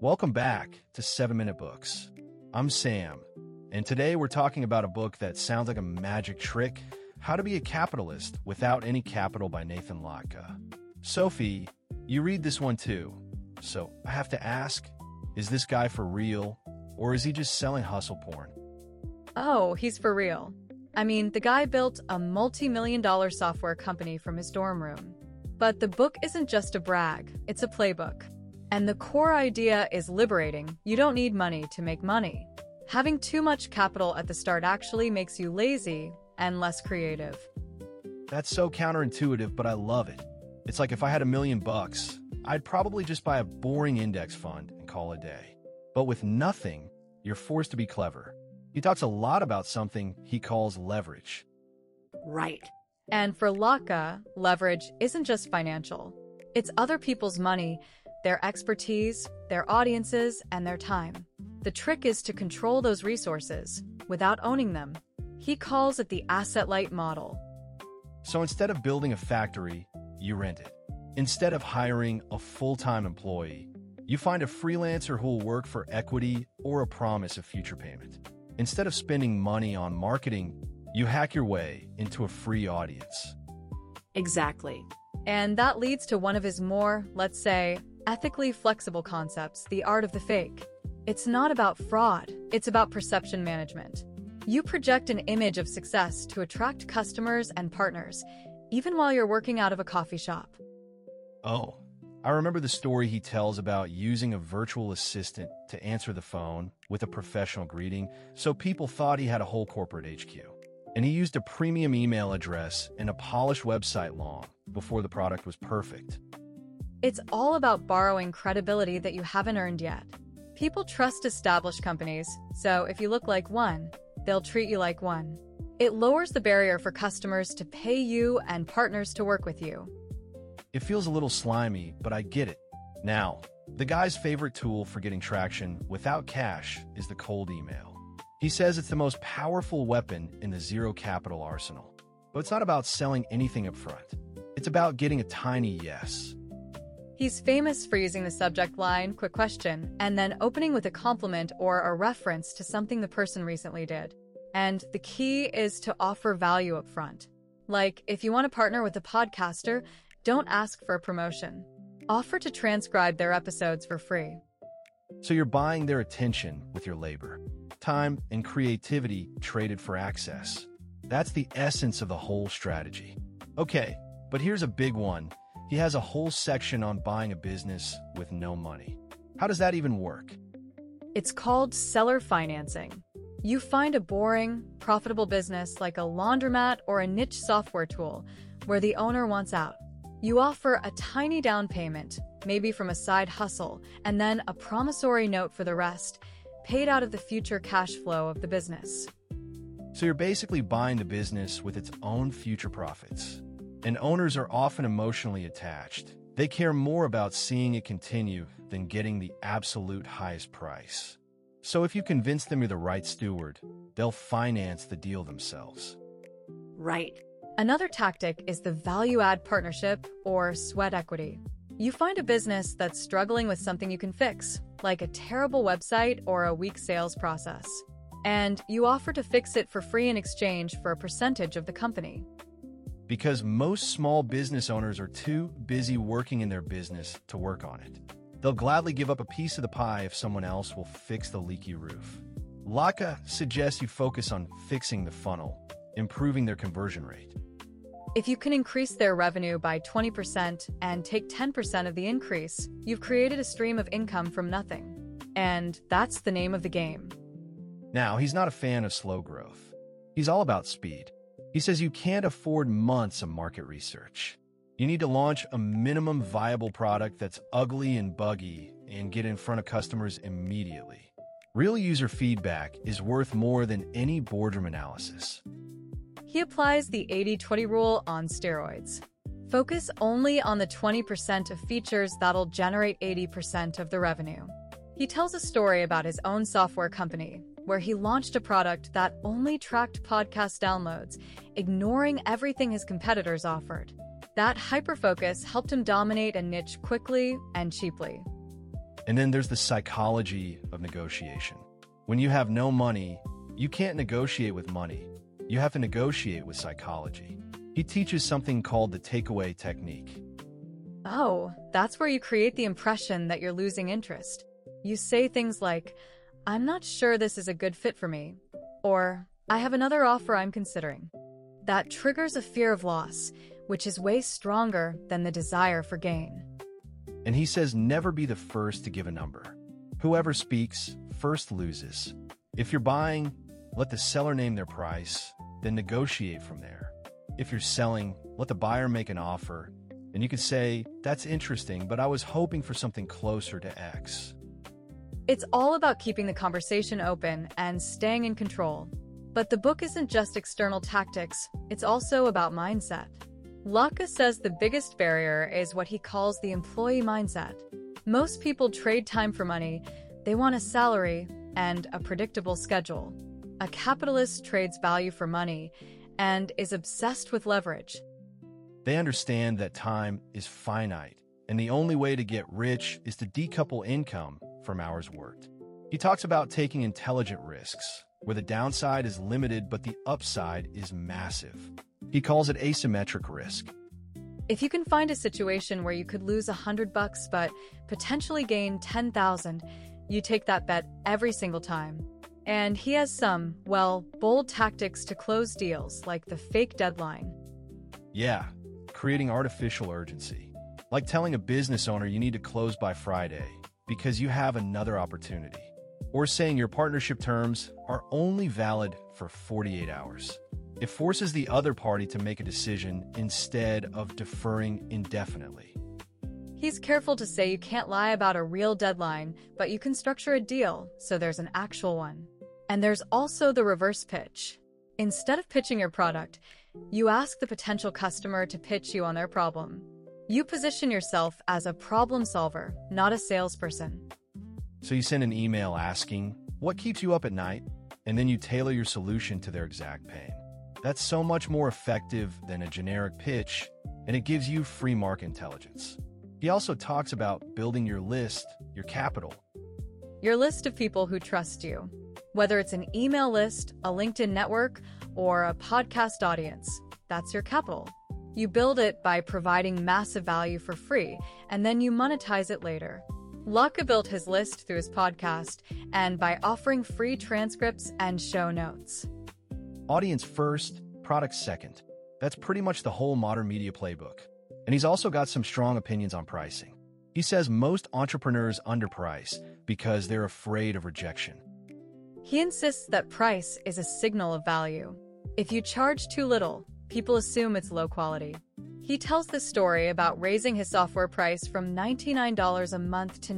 Welcome back to 7 Minute Books. I'm Sam, and today we're talking about a book that sounds like a magic trick, How to Be a Capitalist Without Any Capital by Nathan Latka. Sophie, you read this one too, so I have to ask, is this guy for real, or is he just selling hustle porn? Oh, he's for real. I mean, the guy built a multi-million-dollar software company from his dorm room. But the book isn't just a brag, it's a playbook. And the core idea is liberating. You don't need money to make money. Having too much capital at the start actually makes you lazy and less creative. That's so counterintuitive, but I love it. It's like if I had $1 million, I'd probably just buy a boring index fund and call it a day. But with nothing, you're forced to be clever. He talks a lot about something he calls leverage. Right. And for Latka, leverage isn't just financial. It's other people's money, their expertise, their audiences, and their time. The trick is to control those resources without owning them. He calls it the asset-light model. So instead of building a factory, you rent it. Instead of hiring a full-time employee, you find a freelancer who will work for equity or a promise of future payment. Instead of spending money on marketing, you hack your way into a free audience. Exactly. And that leads to one of his more, let's say, ethically flexible concepts, the art of the fake. It's not about fraud, it's about perception management. You project an image of success to attract customers and partners, even while you're working out of a coffee shop. Oh, I remember the story he tells about using a virtual assistant to answer the phone with a professional greeting, so people thought he had a whole corporate HQ. And he used a premium email address and a polished website long before the product was perfect. It's all about borrowing credibility that you haven't earned yet. People trust established companies, so if you look like one, they'll treat you like one. It lowers the barrier for customers to pay you and partners to work with you. It feels a little slimy, but I get it. Now, the guy's favorite tool for getting traction without cash is the cold email. He says it's the most powerful weapon in the zero capital arsenal. But it's not about selling anything up front. It's about getting a tiny yes. He's famous for using the subject line, quick question, and then opening with a compliment or a reference to something the person recently did. And the key is to offer value up front. Like, if you want to partner with a podcaster, don't ask for a promotion. Offer to transcribe their episodes for free. So you're buying their attention with your labor, time, and creativity traded for access. That's the essence of the whole strategy. Okay, but here's a big one. He has a whole section on buying a business with no money. How does that even work? It's called seller financing. You find a boring, profitable business like a laundromat or a niche software tool where the owner wants out. You offer a tiny down payment, maybe from a side hustle, and then a promissory note for the rest, paid out of the future cash flow of the business. So you're basically buying the business with its own future profits. And owners are often emotionally attached. They care more about seeing it continue than getting the absolute highest price. So if you convince them you're the right steward, they'll finance the deal themselves. Right. Another tactic is the value-add partnership or sweat equity. You find a business that's struggling with something you can fix, like a terrible website or a weak sales process. And you offer to fix it for free in exchange for a percentage of the company. Because most small business owners are too busy working in their business to work on it. They'll gladly give up a piece of the pie if someone else will fix the leaky roof. Latka suggests you focus on fixing the funnel, improving their conversion rate. If you can increase their revenue by 20% and take 10% of the increase, you've created a stream of income from nothing. And that's the name of the game. Now, he's not a fan of slow growth. He's all about speed. He says you can't afford months of market research. You need to launch a minimum viable product that's ugly and buggy and get in front of customers immediately. Real user feedback is worth more than any boardroom analysis. He applies the 80-20 rule on steroids. Focus only on the 20% of features that'll generate 80% of the revenue. He tells a story about his own software company, where he launched a product that only tracked podcast downloads, ignoring everything his competitors offered. That hyperfocus helped him dominate a niche quickly and cheaply. And then there's the psychology of negotiation. When you have no money, you can't negotiate with money. You have to negotiate with psychology. He teaches something called the takeaway technique. Oh, that's where you create the impression that you're losing interest. You say things like, "I'm not sure this is a good fit for me," or "I have another offer I'm considering." That triggers a fear of loss, which is way stronger than the desire for gain. And he says never be the first to give a number. Whoever speaks first loses. If you're buying, let the seller name their price, then negotiate from there. If you're selling, let the buyer make an offer, and you can say, "That's interesting, but I was hoping for something closer to X." It's all about keeping the conversation open and staying in control. But the book isn't just external tactics, it's also about mindset. Locke says the biggest barrier is what he calls the employee mindset. Most people trade time for money. They want a salary and a predictable schedule. A capitalist trades value for money and is obsessed with leverage. They understand that time is finite, and the only way to get rich is to decouple income from hours worked. He talks about taking intelligent risks, where the downside is limited but the upside is massive. He calls it asymmetric risk. If you can find a situation where you could lose $100 but potentially gain 10,000, you take that bet every single time. And he has some, bold tactics to close deals, like the fake deadline. Yeah, creating artificial urgency. Like telling a business owner you need to close by Friday because you have another opportunity. Or saying your partnership terms are only valid for 48 hours. It forces the other party to make a decision instead of deferring indefinitely. He's careful to say you can't lie about a real deadline, but you can structure a deal so there's an actual one. And there's also the reverse pitch. Instead of pitching your product, you ask the potential customer to pitch you on their problem. You position yourself as a problem solver, not a salesperson. So you send an email asking, "What keeps you up at night?" And then you tailor your solution to their exact pain. That's so much more effective than a generic pitch, and it gives you free market intelligence. He also talks about building your list, your capital. Your list of people who trust you. Whether it's an email list, a LinkedIn network, or a podcast audience, that's your capital. You build it by providing massive value for free, and then you monetize it later. Locke built his list through his podcast and by offering free transcripts and show notes. Audience first, product second. That's pretty much the whole modern media playbook. And he's also got some strong opinions on pricing. He says most entrepreneurs underprice because they're afraid of rejection. He insists that price is a signal of value. If you charge too little, people assume it's low quality. He tells this story about raising his software price from $99 a month to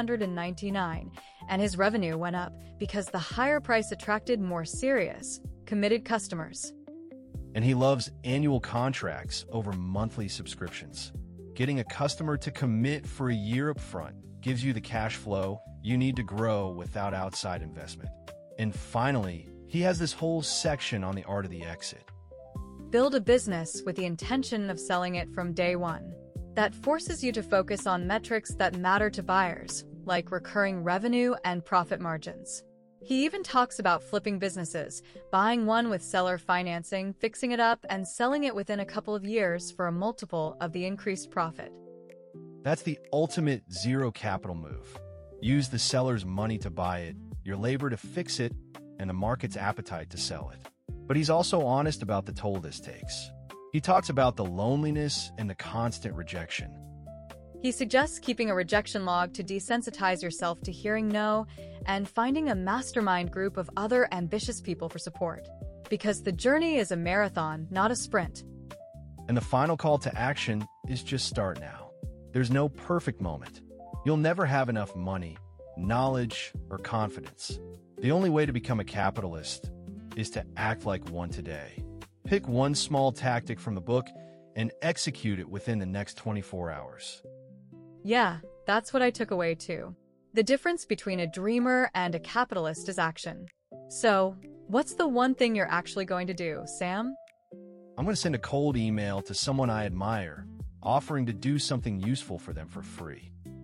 $999, and his revenue went up because the higher price attracted more serious, committed customers. And he loves annual contracts over monthly subscriptions. Getting a customer to commit for a year up front gives you the cash flow you need to grow without outside investment. And finally, he has this whole section on the art of the exit. Build a business with the intention of selling it from day one. That forces you to focus on metrics that matter to buyers, like recurring revenue and profit margins. He even talks about flipping businesses, buying one with seller financing, fixing it up, and selling it within a couple of years for a multiple of the increased profit. That's the ultimate zero capital move. Use the seller's money to buy it, your labor to fix it, and the market's appetite to sell it. But he's also honest about the toll this takes. He talks about the loneliness and the constant rejection. He suggests keeping a rejection log to desensitize yourself to hearing no and finding a mastermind group of other ambitious people for support. Because the journey is a marathon, not a sprint. And the final call to action is just start now. There's no perfect moment. You'll never have enough money, knowledge, or confidence. The only way to become a capitalist is to act like one today. Pick one small tactic from the book and execute it within the next 24 hours. Yeah, that's what I took away too. The difference between a dreamer and a capitalist is action. So, what's the one thing you're actually going to do, Sam? I'm going to send a cold email to someone I admire, offering to do something useful for them for free.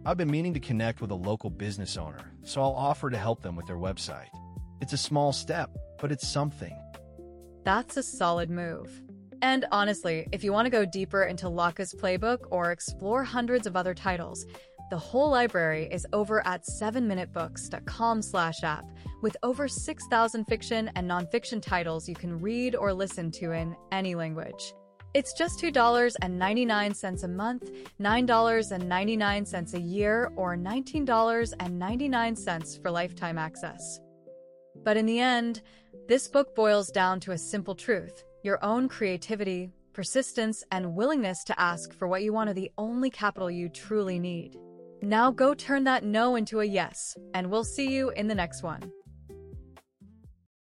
I've been meaning to connect with a local business owner, so I'll offer to help them with their website. It's a small step, but it's something. That's a solid move. And honestly, if you want to go deeper into Laka's playbook or explore hundreds of other titles, the whole library is over at 7minutebooks.com/app with over 6,000 fiction and nonfiction titles you can read or listen to in any language. It's just $2.99 a month, $9.99 a year, or $19.99 for lifetime access. But in the end, this book boils down to a simple truth. Your own creativity, persistence, and willingness to ask for what you want are the only capital you truly need. Now go turn that no into a yes, and we'll see you in the next one.